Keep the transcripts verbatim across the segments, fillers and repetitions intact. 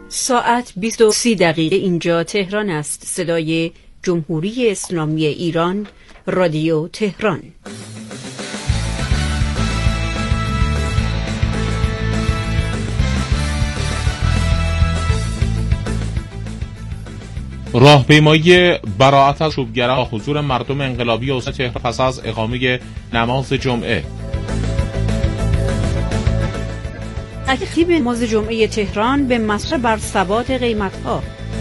ساعت بیست و سی دقیقه اینجا تهران است. صدای جمهوری اسلامی ایران، رادیو تهران. راهپیمایی براءت از آشوبگران حضور مردم انقلابی استان تهران پس از اقامه نماز جمعه. ترتیب نماز جمعه تهران به مصر بر ثبات قیمت‌ها.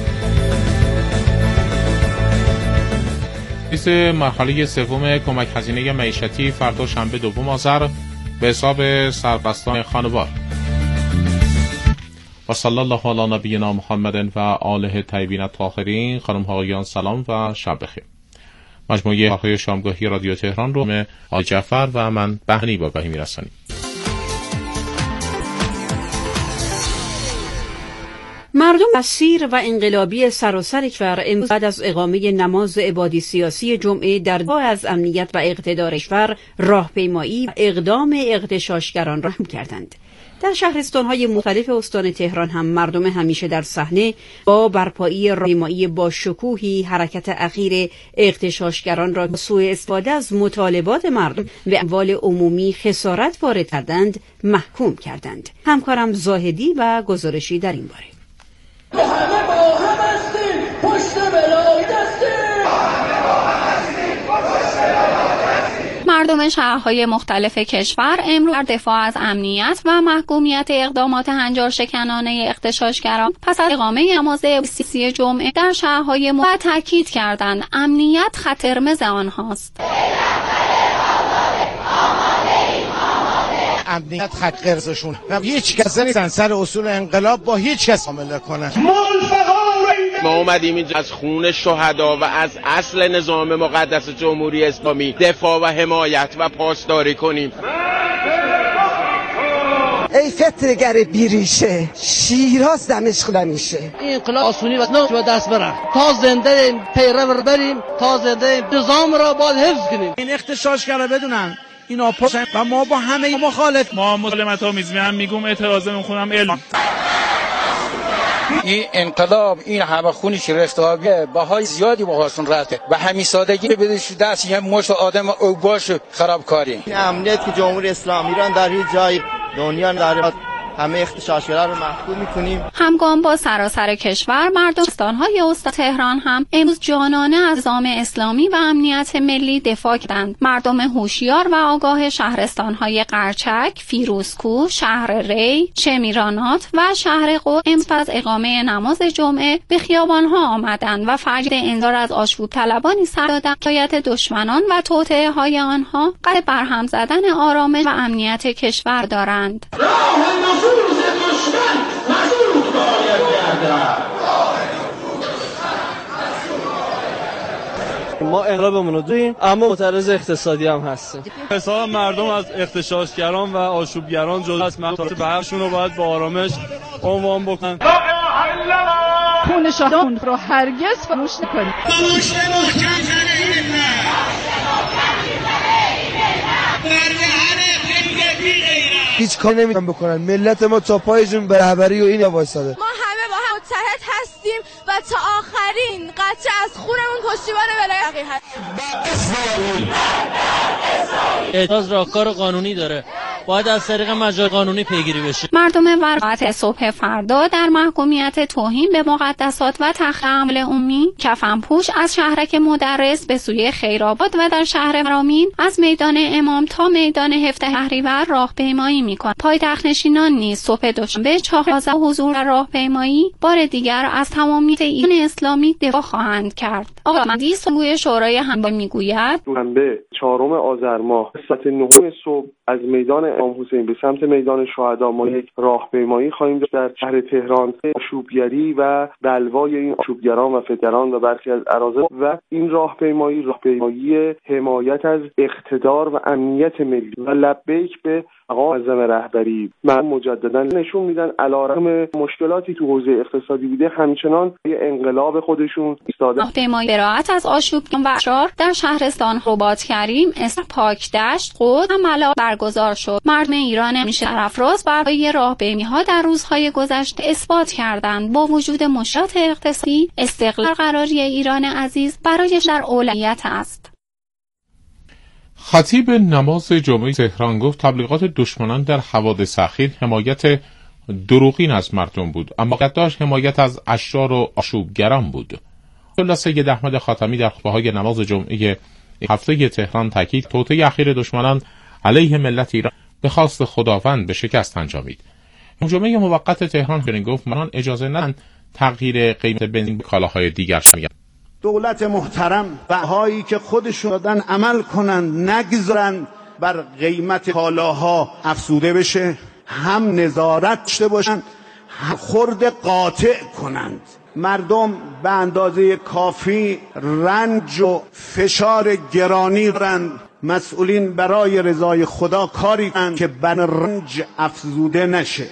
رئیس مرحله سوم کمک هزینه معیشتی فردا شنبه دوم آذر به حساب سرپرستان خانوار. و صلی الله علی نبینا محمد و آله طیبین الطاهرین. خانم ها آقایان سلام و شب بخیر. مجموعه آخر شامگاهی رادیو تهران رو من آقای جعفر و من بهنی با گاهی میرسانیم. مردم اسیر و انقلابی سراسر کشور امروز بعد از اقامه نماز عبادی سیاسی جمعه در دفاع از امنیت و اقتدار کشور راهپیمایی و اقدام اغتشاشگران را هم کردند. در شهرستان‌های مختلف استان تهران هم مردم همیشه در صحنه با برپایی راهپیمایی با شکوهی حرکت اخیر اغتشاشگران را سوء استفاده از مطالبات مردم و اموال عمومی خسارت وارد کردند محکوم کردند. همکارم زاهدی و گزارشی در این باره. همه با هم هستیم، پشت بلای دستیم. مردم شهرهای مختلف کشور امروز در دفاع از امنیت و محکومیت اقدامات هنجارشکنانه اغتشاشگران پس از اقامه نماز سیاسی جمعه در شهرهای مختلف تاکید کردند امنیت خط قرمز آنهاست. امنیت خط قرمزشون و هیچ کس نیستن سر اصول انقلاب با هیچ کس حمله کنن. ما اومدیم اینجا از خون شهدا و از اصل نظام مقدس جمهوری اسلامی دفاع و حمایت و پاسداری کنیم. ای فتره‌گر بیریشه، شیراز دمشق نمیشه. این انقلاب آسونی و نه دست برن تا زنده پیرو بریم، تا زنده نظام را باید حفظ کنیم. این اغتشاشگرا بدونن اینا پاشن و ما با همه مخالف. ما مسلمت آمیز هم میگم اعتراض میخونم اعلام. این انقلاب این همه خونی که رفته بهای زیادی باهاشون رفته و همین سادگی بدش دست یه مشت آدم او باش خرابکاری. امنیت که جمهوری اسلامی ایران در هیچ جای دنیا نداره، همه اغتشاشگران رو محکوم می‌کنیم. همگام با سراسر کشور مردم استان‌های استان تهران هم امروز جانانه از نظام اسلامی و امنیت ملی دفاع کردند. مردم هوشیار و آگاه شهرستان‌های قرچک، فیروزکوه، شهر ری، چمیرانات و شهر قم امروز از اقامه نماز جمعه به خیابان‌ها آمدند و فریاد انذار از آشوب طلبانی سر دادند که حمایت دشمنان و توطئه‌های آنها قصد برهم زدن آرامش و امنیت کشور دارند. ما انقلابمون رو داریم اما معترض اقتصادی هم هستیم. حساب مردم از اغتشاشگران و آشوبگران جدا است. منطقه بحثشون رو باید با آرامش عنوان بکنن. خون شهدان رو هرگز فراموش نکنید. هیچ کار نمیتونن بکنن. ملت ما تا پایشون به رهبری و این وایساده. ما همه با هم متحد هستیم و تا آخرین قطره از خونمون پشتیبان ولایت هستیم. اعتراض راهکار قانونی داره، باید از طریق مجال قانونی پیگیری بشه. مردم ورقت صبح فردا در محکومیت توهین به مقدسات و تخریب اموال عمومی کفنپوش از شهرک مدرس به سوی خیرآباد و در شهر مرامین از میدان امام تا میدان هفته شهریور راهپیمایی می‌کنند. پایتخت نشینان نیز صبح دوشنبه چهارده حضور در راهپیمایی بار دیگر از تمامیت ایران اسلامی دفاع خواهند کرد. آقای مهدی سخنگوی شورای همبا میگوید شنبه چهارم آذر ماه ساعت نه صبح از میدان امام حسین به سمت میدان شهدا ما یک راهپیمایی خواهیم داشت در شهر تهران. آشوبگری و بلوای این آشوبگران و فتران و برخی از اراذل و این راهپیمایی راهپیمایی حمایت از اقتدار و امنیت ملی و لبیک به مقام معظم رهبری. من مجددا نشون میدن علیرغم مشکلاتی تو حوزه اقتصادی بوده همچنان انقلاب خود خودشون ایستادن. راهپیمایی براعت از آشوبگران و اشرار در شهرستان رباط کریم، اسم پاکدشت، قد و ملا برگزار شد. مردم ایران همیشه طرفراست برای راهپیمایی‌ها در روزهای گذشته اثبات کردند با وجود مشکلات اقتصادی، استقلال قراری ایران عزیز برایش در اولویت است. خطیب نماز جمعه تهران گفت تبلیغات دشمنان در حوادث اخیر حمایت دروغین از مردم بود، اما قداش حمایت از اشرار و آشوبگران بود. ملا سید احمد خاتمی در خطبه‌های نماز جمعه هفته تهران تاکید توطئه اخیر دشمنان علیه ملت ایران به خواست خداوند به شکست انجامید. جمعه موقت تهران چنین گفت مردم اجازه ندن تغییر قیمت بنزین به کالاهای دیگر شود. دولت محترم بهایی که خودشون دادن عمل کنند، نگذارن بر قیمت کالاها افزوده بشه، هم نظارت داشته باشند، هم خرد قاطع کنند. مردم به اندازه کافی رنج و فشار گرانی دارند. مسئولین برای رضای خدا کاری کنند که بر رنج افزوده نشه.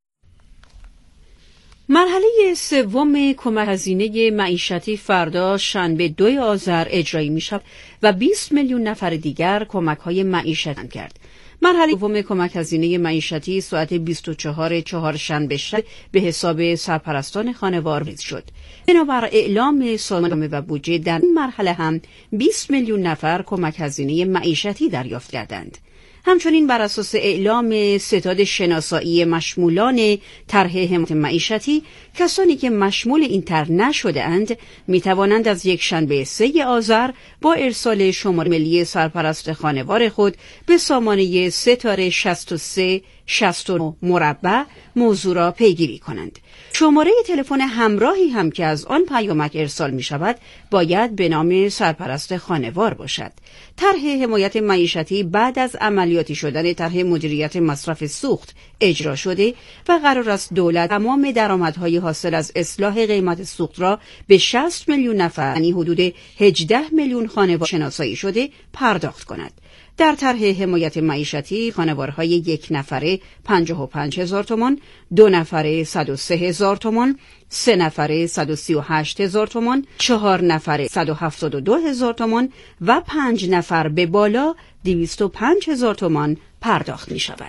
مرحله سوم کمک هزینه معیشتی فردا شنبه دوم آذر اجرایی می شود و بیست میلیون نفر دیگر کمک های معیشتی کرد. مرحله دوم کمک هزینه معیشتی ساعت بیست و چهار چهارشنبه شب به حساب سرپرستان خانوار ریز شد. بنابر اعلام سازمان و بودجه در این مرحله هم بیست میلیون نفر کمک هزینه معیشتی دریافت کردند. همچنین بر اساس اعلام ستاد شناسایی مشمولان طرح حمایت معیشتی، کسانی که مشمول این طرح نشده اند می توانند از یک شنبه سوم آذر با ارسال شماره ملی سرپرست خانوار خود به سامانه ستاره شصت و سه شصت و نه مربع موضوع را پیگیری کنند. شماره تلفن همراهی هم که از آن پیامک ارسال می شود باید به نام سرپرست خانوار باشد. طرح حمایت معیشتی بعد از عملیاتی شدن طرح مدیریت مصرف سوخت اجرا شده و قرار است دولت تمام درآمدهای حاصل از اصلاح قیمت سوخت را به شصت میلیون نفر، یعنی حدود هجده میلیون خانوار شناسایی شده پرداخت کند. در طرح حمایت معیشتی خانوارهای یک نفره پنجاه و پنج هزار تومان، دو نفره صد و سه هزار تومان، سه نفره صد و سی و هشت هزار تومان، چهار نفره صد و هفتاد و دو هزار تومان و پنج نفر به بالا دویست و پنج هزار تومان پرداخت می شود.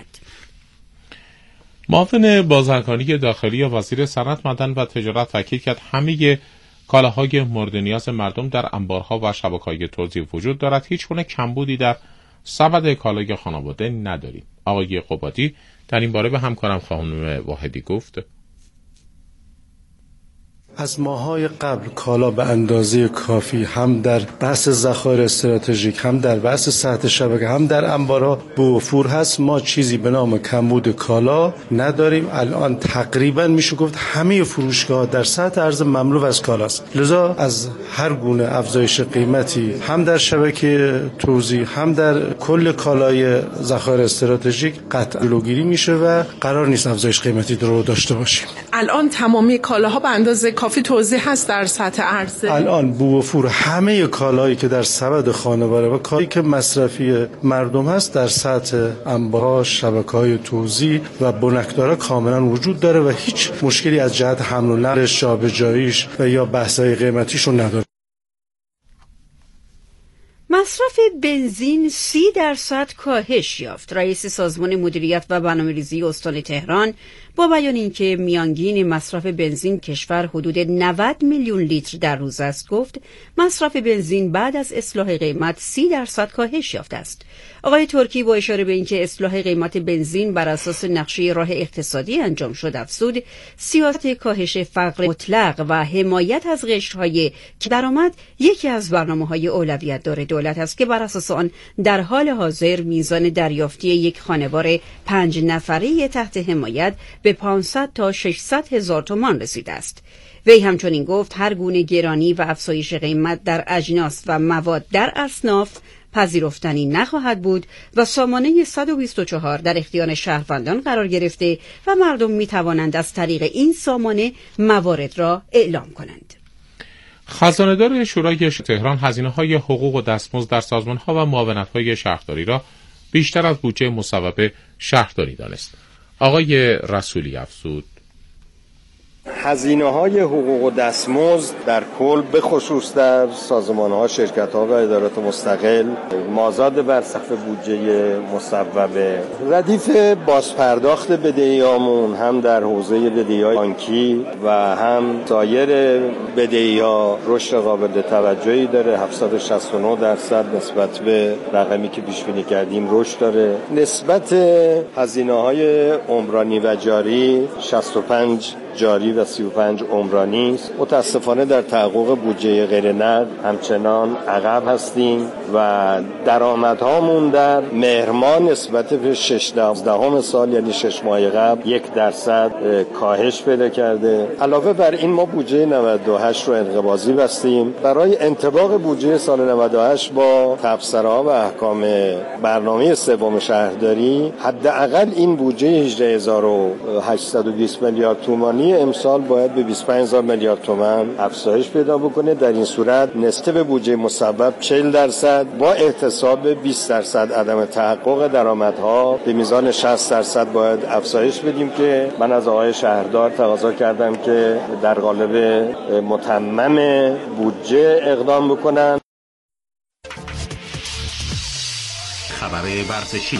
معاون بازرگانی داخلی وزیر صنعت، معدن و تجارت تاکید کرد همه کالاهای مورد نیاز مردم در انبارها و شبکه‌های توزیع وجود دارد. هیچ گونه کمبودی در سبد کالای خانواده نداریم. آقای قبادی در این باره به همکارم خانم واحدی گفت از ماهای قبل کالا به اندازه کافی هم در بحث ذخایر استراتژیک، هم در بحث سطح شبکه، هم در انبارها به وفور هست. ما چیزی به نام کمبود کالا نداریم. الان تقریبا میشه گفت همه فروشگاه در سطح عرضه مملو از کالاست. لذا از هر گونه افزایش قیمتی هم در شبکه توزیع هم در کل کالای ذخایر استراتژیک قطع جلوگیری میشه و قرار نیست افزایش قیمتی رو داشته باشیم. الان تمامی کالاها به اندازه کافی توزیع هست در سطح عرضه. الان به وفور همه کالایی که در سبد خانواره و کالایی که مصرفی مردم هست در سطح انبارها، شبکه‌های توزیع و بنکدارا کاملا وجود داره و هیچ مشکلی از جهت حمل و نقلش، جابجاییش و یا بحث‌های قیمتیشون نداره. مصرف بنزین سی درصد کاهش یافت. رئیس سازمان مدیریت و برنامه‌ریزی استان تهران با بیان اینکه میانگین مصرف بنزین کشور حدود نود میلیون لیتر در روز است، گفت مصرف بنزین بعد از اصلاح قیمت سی درصد کاهش یافته است. آقای ترکی با اشاره به اینکه اصلاح قیمت بنزین بر اساس نقشه راه اقتصادی انجام شد افزود سیاست کاهش فقر مطلق و حمایت از قشرهای درآمد یکی از برنامه‌های اولویت دار دولت است که بر اساس آن در حال حاضر میزان دریافتی یک خانوار پنج نفره تحت حمایت به پانصد تا ششصد هزار تومان رسیده است. وی همچنین گفت هر گونه گرانی و افزایش قیمت در اجناس و مواد در اصناف پذیرفتنی نخواهد بود و سامانه صد و بیست و چهار در اختیار شهروندان قرار گرفته و مردم می توانند از طریق این سامانه موارد را اعلام کنند. خزانه‌دار شورای تهران هزینه‌های حقوق و دستمزد در سازمان‌ها و معاونت‌های شهرداری را بیشتر از بودجه مصوب شهرداری دانست. آقای رسولی افزود هزینه‌های حقوق و دستمزد در کل به خصوص در سازمان‌ها، شرکت‌ها و ادارات مستقل مازاد بر سقف بودجه مصوبه. ردیف بازپرداخت بدهیامون هم در حوزه بدهی‌های بانکی و هم سایر بدهی‌ها رشد قابل توجهی داره. هفتصد و شصت و نه درصد نسبت به رقمی که پیش بینی کردیم رشد داره. نسبت هزینه‌های عمرانی و جاری شصت و پنج جاری و سی و پنج عمرانی است. متاسفانه در تحقق بودجه غیر نقد همچنان عقب هستیم و درآمدهامون در مهر ماه نسبت به شش دوازدهم سال یعنی شش ماه قبل یک درصد کاهش پیدا کرده. علاوه بر این ما بودجه نود و هشت رو انقباضی بستیم. برای انطباق بودجه سال نود و هشت با تبصره‌ها و احکام برنامه سوم شهرداری حداقل این بودجه هجده هزار و هشتصد و بیست میلیارد تومانی امسال باید به بیست و پنج هزار میلیارد تومان افزایش پیدا بکنه. در این صورت نسبت بودجه مصوب چهل درصد با احتساب بیست درصد عدم تحقق درآمدها به میزان شصت درصد باید افزایش بدیم که من از آقای شهردار تقاضا کردم که در قالب متمم بودجه اقدام بکنن. خبر ورزشی.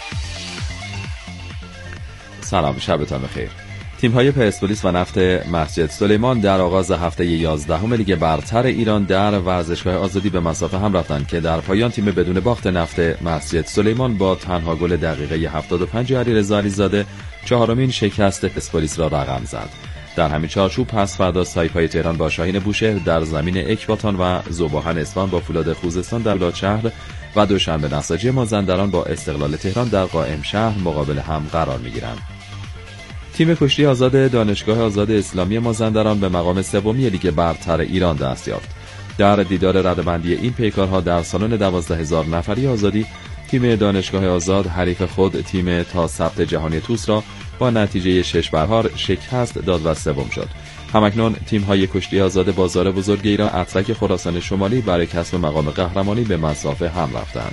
سلام، شبتان بخیر. تیم‌های پرسپولیس و نفت مسجد سلیمان در آغاز هفته یازدهم لیگ برتر ایران در ورزشگاه آزادی به مسافه هم رفتند که در پایان تیم بدون باخت نفت مسجد سلیمان با تنها گل دقیقه هفتاد و پنج علیرضا علیزاده چهارمین شکست پرسپولیس را رقم زد. در همین چارچوب پس فردا سایپای تهران با شاهین بوشهر در زمین اکباتان و ذوباهن اصفهان با فولاد خوزستان در بلادشهر و دوشنبه نساجی مازندران با استقلال تهران در قائم شهر مقابل هم قرار می‌گیرند. تیم کشتی آزاد دانشگاه آزاد اسلامی مازندران به مقام سومی لیگ برتر ایران دست یافت. در دیدار رده‌بندی این پیکارها در سالن دوازده هزار نفری آزادی تیم دانشگاه آزاد حریف خود تیم تا ثبت جهانی توس را با نتیجه شش برهار شکست داد و سوم شد. همکنون تیم‌های کشتی آزاد بازار بزرگ ایران اترک خراسان شمالی برای کسب مقام قهرمانی به مسافه هم رفتند.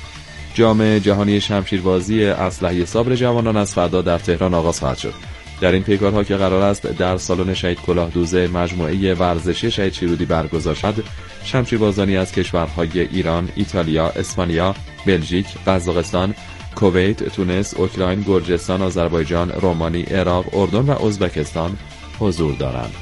جام جهانی شمشیربازی اسلحه صبر جوانان از فردا در تهران آغاز خواهد شد. در این پیکارها که قرار است در سالن شهید کلاهدوزه مجموعه ورزشی شهید شیرودی برگزار شود، شمشیربازانی از کشورهای ایران، ایتالیا، اسپانیا، بلژیک، قزاقستان، کویت، تونس، اوکراین، گرجستان، آذربایجان، رومانی، عراق، اردن و ازبکستان حضور دارند.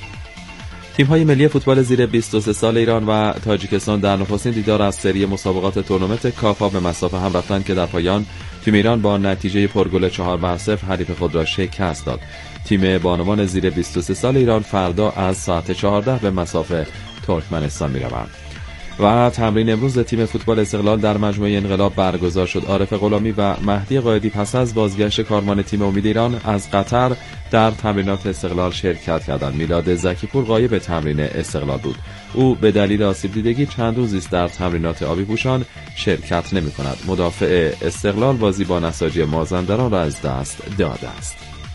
تیم‌های ملی فوتبال زیر بیست و سه سال ایران و تاجیکستان در نخستین دیدار از سری مسابقات تورنمنت کافا به مسافه هم رفتند که در پایان تیم ایران با نتیجه پرگل چهار بر صفر حریف خود را شکست داد. تیم بانوان زیر بیست و سه سال ایران فردا از ساعت چهارده به مسافه ترکمنستان می‌روند. و تمرین امروز تیم فوتبال استقلال در مجموعه انقلاب برگزار شد. عارف غلامی و مهدی قائدی پس از بازگشت کارمان تیم امید ایران از قطر در تمرینات استقلال شرکت کردند. میلاد زکیپور غایب تمرین استقلال بود. او به دلیل آسیب دیدگی چند روزی است در تمرینات آبی پوشان شرکت نمی‌کند. مدافع استقلال بازی با نساجی مازندران را از دست داده است.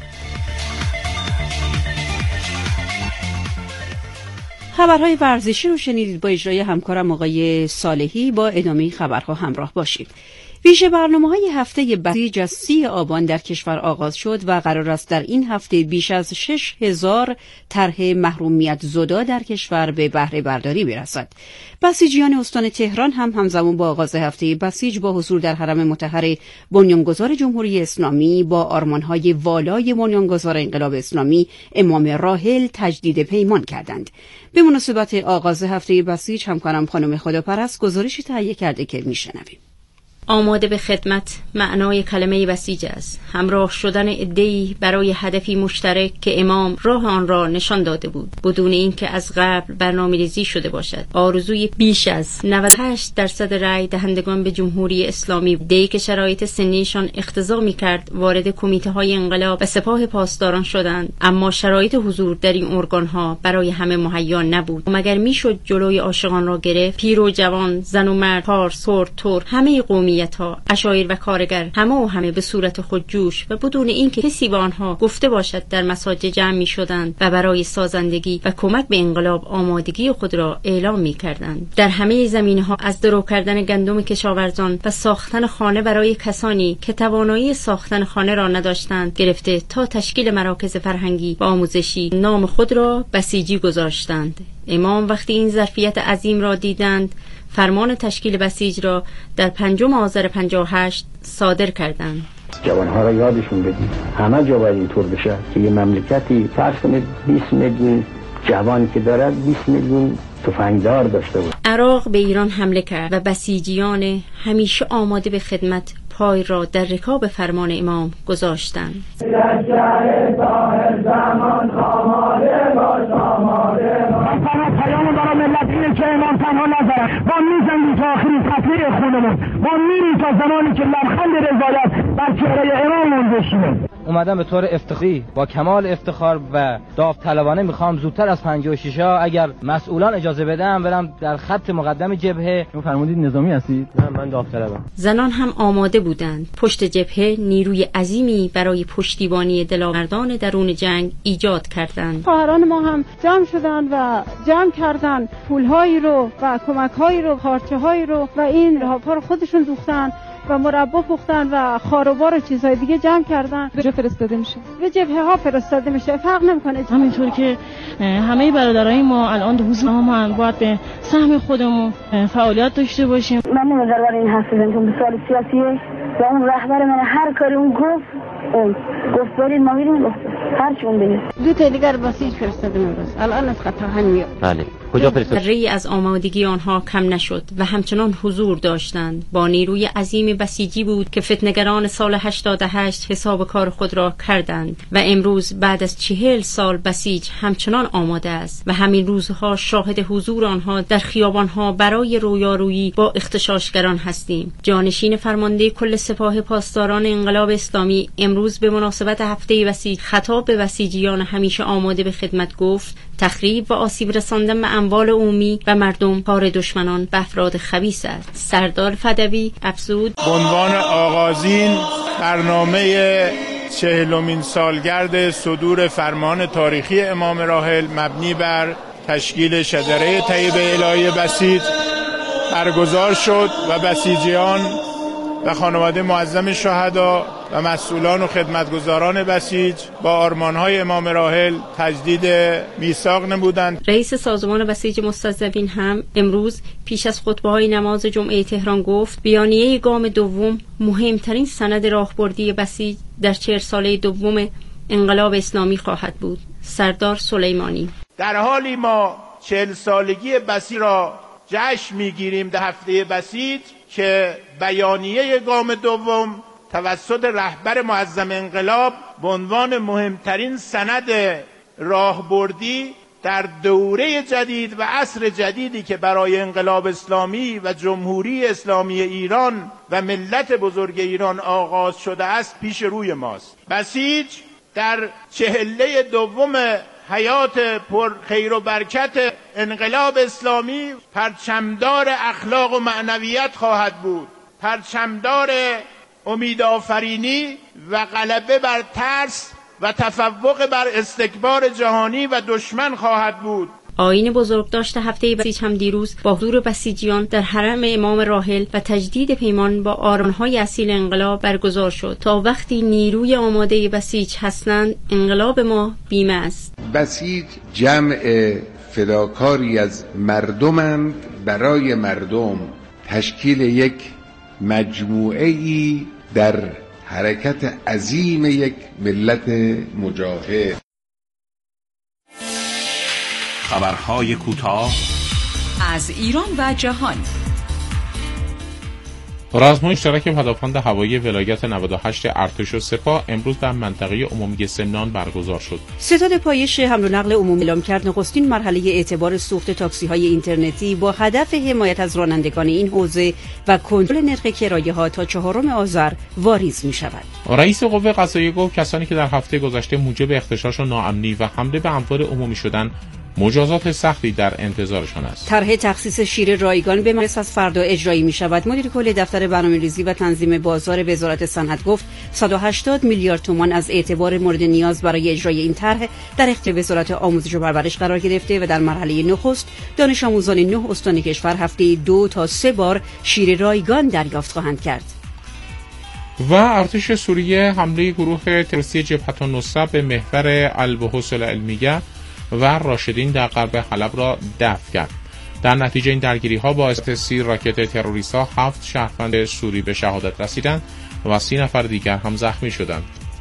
خبرهای ورزشی رو شنیدید. با اجرای همکارم آقای صالحی با ادامه خبرها همراه باشید. ویژه برنامه‌های هفته بسیج از سی آبان در کشور آغاز شد و قرار است در این هفته بیش از شش هزار طرح محرومیت زدا در کشور به بهره برداری برسد. بسیجیان استان تهران هم همزمان با آغاز هفته بسیج با حضور در حرم مطهر بنیانگذار جمهوری اسلامی با آرمان‌های والای بنیانگذار انقلاب اسلامی امام راحل تجدید پیمان کردند. به مناسبت آغاز هفته بسیج همکارم خانم خداپرست گزارشی تهیه کرده که میشنویم. آماده به خدمت معنای کلمه بسیج است. همراه شدن عده‌ای برای هدفی مشترک که امام راه آن را نشان داده بود بدون اینکه از قبل برنامه‌ریزی شده باشد. آرزوی بیش از نود و هشت درصد رأی دهندگان به جمهوری اسلامی عده‌ای که شرایط سنیشان اقتضا می‌کرد وارد کمیته‌های انقلاب و سپاه پاسداران شدند، اما شرایط حضور در این ارگان‌ها برای همه مهیا نبود. مگر میشد جلوی عاشقان را گرفت؟ پیر و جوان، زن و مرد، پارس، کرد، ترک، همه قومی جمعیت‌ها، عشایر و کارگر همه و همه به صورت خودجوش و بدون اینکه کسی با آنها گفته باشد در مساجد جمع می‌شدند و برای سازندگی و کمک به انقلاب آمادگی خود را اعلام می‌کردند. در همه زمینه‌ها از درو کردن گندم کشاورزان و ساختن خانه برای کسانی که توانایی ساختن خانه را نداشتند گرفته تا تشکیل مراکز فرهنگی و آموزشی نام خود را بسیجی گذاشتند. امام وقتی این ظرفیت عظیم را دیدند فرمان تشکیل بسیج را در پنجم آذر پنجاه و هشت صادر کردند. جوانها را یادشون بدید همه جا باید اینطور بشه که یه مملکتی فرض کنید بیست میلیون جوان که دارد بیست میلیون تفنگدار داشته بود. عراق به ایران حمله کرد و بسیجیان همیشه آماده به خدمت پای را در رکاب فرمان امام گذاشتند. پیام برای ملت اینه که امام تنها نذاره ما میزنیم تا آخرین قطره خونمون، ما میریم تا زمانی که لبخند رضایت بر چهره امام منتشره. اومدم به طور افتخاری با کمال افتخار و داوطلبانه میخوام زودتر از پنجاه و شش ها اگر مسئولان اجازه بدن برم در خط مقدم جبهه. شما فرمودید نظامی هستید؟ نه من داوطلبم. زنان هم آماده بودند. پشت جبهه نیروی عظیمی برای پشتیبانی دلاوردان درون جنگ ایجاد کردند. خواهران ما هم جمع شدند و جمع کردند پولهایی رو و کمکهایی رو، خارچه‌هایی رو و این لحاف‌ها رو خودشون دوختن و مربا پختن و خاروبار و چیزهای دیگه جمع کردن. به جبهه فرستاده میشه، به جبهه ها فرستاده میشه، فرق نمیکنه. همینطور که همه برادرای ما الان حضور ما هم باید به سهم خودمون فعالیت داشته باشیم. من نمیذارم برای این حرف بزنم چون سوال سیاسیه و اون رهبر من هر کاری اون گفت اون گفت برید ما میریم گفت هر چی اون بگه. دو تا دیگر بسیج فرستاده امروز الان از خطا هم میاد. بله کجا فرستاد؟ ری از آمادگی آنها کم نشد و همچنان حضور داشتند. با نیروی عظیم بسیجی بود که فتنگران سال هشتاد و هشت حساب کار خود را کردند و امروز بعد از چهل سال بسیج همچنان آماده است و همین روزها شاهد حضور آنها در خیابانها برای رویارویی با اغتشاشگران هستیم. جانشین فرمانده کل سپاه پاسداران انقلاب اسلامی امروز به مناسبت هفته بسیج خطاب به بسیجیان همیشه آماده به خدمت گفت: تخریب و آسیب رساندن به اموال عمومی و مردم کار دشمنان به افراد خبیث است. سردار فدوی افزود: به عنوان آغازین برنامه چهلمین سالگرد صدور فرمان تاریخی امام راحل مبنی بر تشکیل شجره طیب الهی بسیج برگزار شد و بسیجیان و خانواده معظم شهدا و مسئولان و خدمتگزاران بسیج با آرمانهای امام راحل تجدید میثاق نمودند. رئیس سازمان بسیج مستضعفین هم امروز پیش از خطبه‌های نماز جمعه تهران گفت بیانیه گام دوم مهمترین سند راهبردی بسیج در چهل ساله دوم انقلاب اسلامی خواهد بود. سردار سلیمانی: در حالی ما چهل سالگی بسیج را جشن میگیریم در هفته بسیج که بیانیه گام دوم توسط رهبر معظم انقلاب به عنوان مهمترین سند راهبردی در دوره جدید و عصر جدیدی که برای انقلاب اسلامی و جمهوری اسلامی ایران و ملت بزرگ ایران آغاز شده است پیش روی ماست. بسیج در چهله دوم حیات پر خیر و برکت انقلاب اسلامی پرچمدار اخلاق و معنویت خواهد بود، پرچمدار امید آفرینی و غلبه بر ترس و تفوق بر استکبار جهانی و دشمن خواهد بود. آیین بزرگداشت هفته بسیج هم دیروز با حضور بسیجیان در حرم امام راحل و تجدید پیمان با آرمان‌های اصیل انقلاب برگزار شد. تا وقتی نیروی آماده بسیج هستند انقلاب ما بیمه است. بسیج جمع فداکاری از مردمند برای مردم، تشکیل یک مجموعه‌ای در حرکت عظیم یک ملت مجاهد. خبرهای کوتاه از ایران و جهان. رزم‌های مشترک پدافند هوایی ولایت نود و هشت ارتش و سپاه امروز در منطقه عمومی سمنان برگزار شد. ستاد پایش حمل و نقل عمومی اعلام کرد نخستین مرحله اعتبار سوخت تاکسی‌های اینترنتی با هدف حمایت از رانندگان این حوزه و کنترل نرخ کرایه‌ها تا چهارم آذر واریز می‌شود. رئیس قوه قضاییه گفت کسانی که در هفته گذشته موجب اغتشاش و ناامنی و حمله به اموال عمومی شدند مجازات سختی در انتظارشان است. طرح تخصیص شیر رایگان به مجلس از فردا اجرایی می شود. مدیر کل دفتر برنامه‌ریزی و تنظیم بازار وزارت صنعت گفت صد و هشتاد میلیارد تومان از اعتبار مورد نیاز برای اجرای این طرح در اختیار وزارت آموزش و پرورش قرار گرفته و در مرحله نخست دانش آموزان نه استان کشور هفته دو تا سه بار شیر رایگان دریافت خواهند کرد. و ارتش سوریه حمله گروه تروریستی جبهة النصرة به محور البحوث العلمیه و راشدین در غرب حلب را دفع کرد. در نتیجه این درگیری ها باعث سی راکت تروریست ها هفت شهروند سوری به شهادت رسیدند و سی نفر دیگر هم زخمی شدند.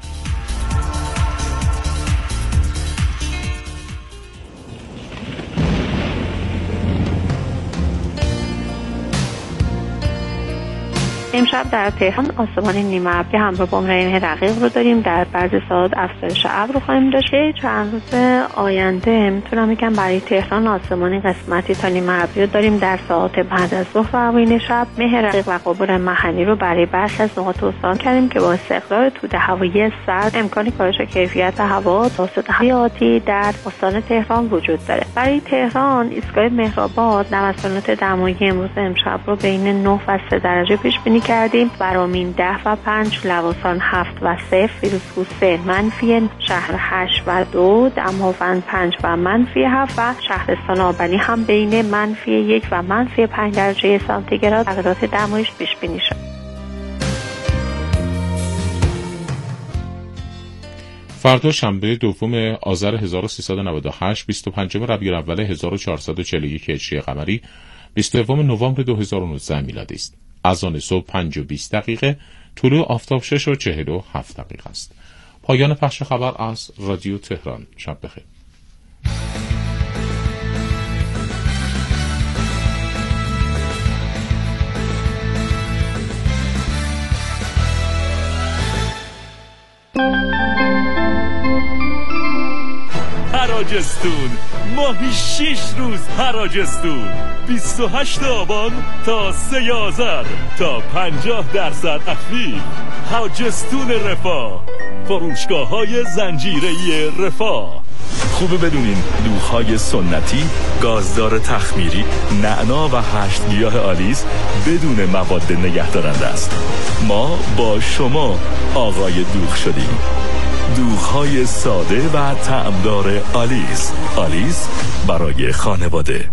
امشب در تهران آسمان نیمه ابری همراه با رعد رقیق رو داریم. در بعضی ساعات افزایش ابر رو خواهیم داشت. چند روز آینده میتونم بگم برای تهران آسمانی قسمتی تا نیمه ابری رو داریم. در ساعات بعد از ظهر و اوایل شب مه رقیق و غبار محلی رو برای برخی از نقاط استان کردیم که با استقرار توده هوایی سرد امکان کاهش کیفیت هوا توسط حیاتی در استان تهران وجود داره. برای تهران ایستگاه مهرآباد نوسانات دمایی امروز امشب رو بین نه و سه درجه پیش بینی کردیم. برامین ده و پنج، لواسان هفت و صفر، فیروزکوه سه منفی، شهر هشت و دو، دماوند پنج و منفی هفت و شهرستان آبانی هم بین منفی یک و منفی پنج درجه سانتیگراد تغییرات دمایش پیش بینی شد. فردا شنبه دوم آذر هزار و سیصد و نود و هشت، بیست و پنجم ربیع الاول هزار و چهارصد و چهل و یک هجری قمری، بیست و دوم نوامبر دو هزار و نوزده میلادی است. اذان صبح پنج و بیست دقیقه، طلوع آفتاب شش و چهل و هفت دقیقه است. پایان پخش خبر از رادیو تهران. شب بخیر. حراجستون ماهی شش روز حراجستون، بیست و هشت آبان تا سه آذر تا پنجاه درصد تخفیف. حراجستون رفاه، فروشگاه های زنجیره‌ای رفاه. خوبه بدونین دوغ‌های سنتی، گازدار تخمیری، نعنا و هشت گیاه آلیس بدون مواد نگهدارنده است. ما با شما آقای دوغ شدیم. دوغ‌های ساده و طعمدار آلیس. آلیس برای خانواده.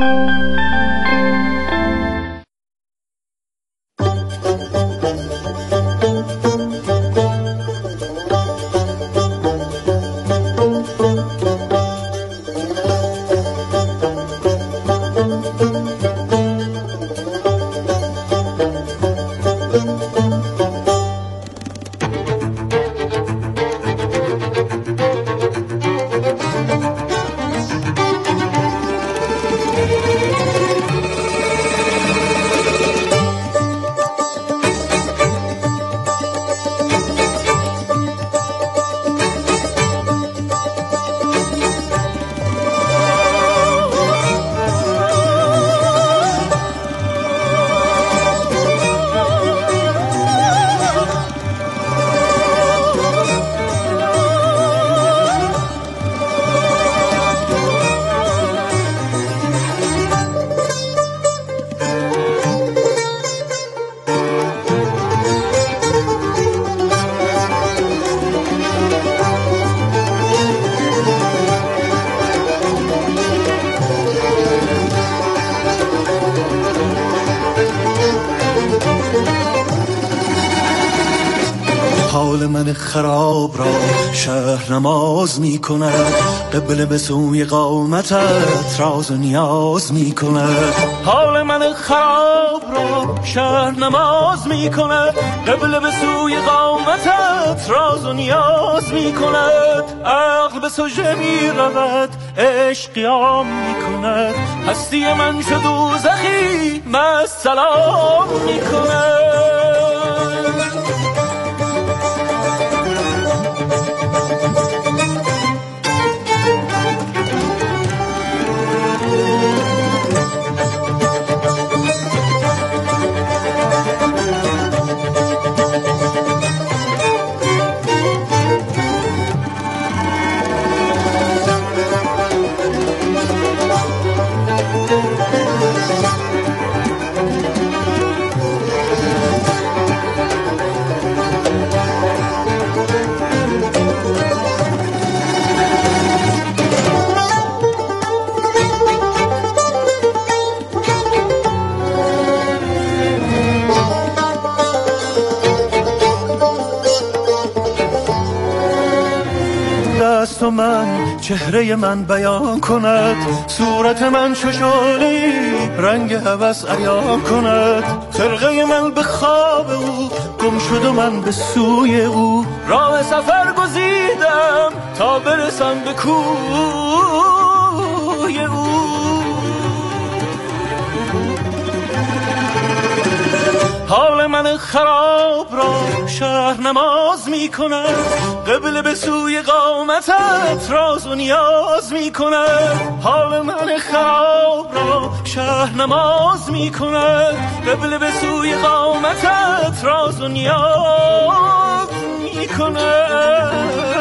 حال من خراب را شهر نماز می کند، قبله به سوی قامتت راز و نیاز می کند. حال من خراب را شهر نماز می کند، قبله به سوی قامتت راز و نیاز می کند. عقل به سجده می رود، عشق قیام می کند، هستی من شد دوزخی مست سلام می کند. از تو من چهره من بیان کند، صورت من چو شعله‌ای رنگ هوس عیان کند. خرقه من به خواب او گم شد و من به سوی او، راه سفر گزیدم تا برسم به کوی او. حال من خراب را شهر نماز می کند، قبله به سوی قامتت راز و نیاز می کند. حال من خراب را شهر نماز می کند، قبله به سوی قامتت راز و نیاز می کند.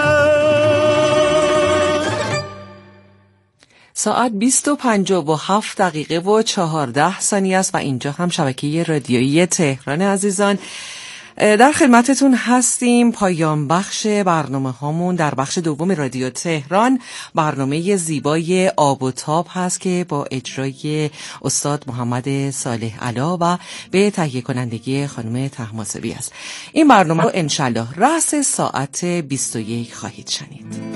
ساعت بیست و پنجاه و هفت دقیقه و چهارده ثانیه است و اینجا هم شبکه رادیویی تهران عزیزان. در خدمتتون هستیم. پایان بخش برنامه هامون در بخش دوم رادیو تهران برنامه زیبای آب و تاب هست که با اجرای استاد محمد صالح علا و به تهیه کنندگی خانم طهماسبی است. این برنامه رو انشالله رأس ساعت بیست و یک خواهید شنید.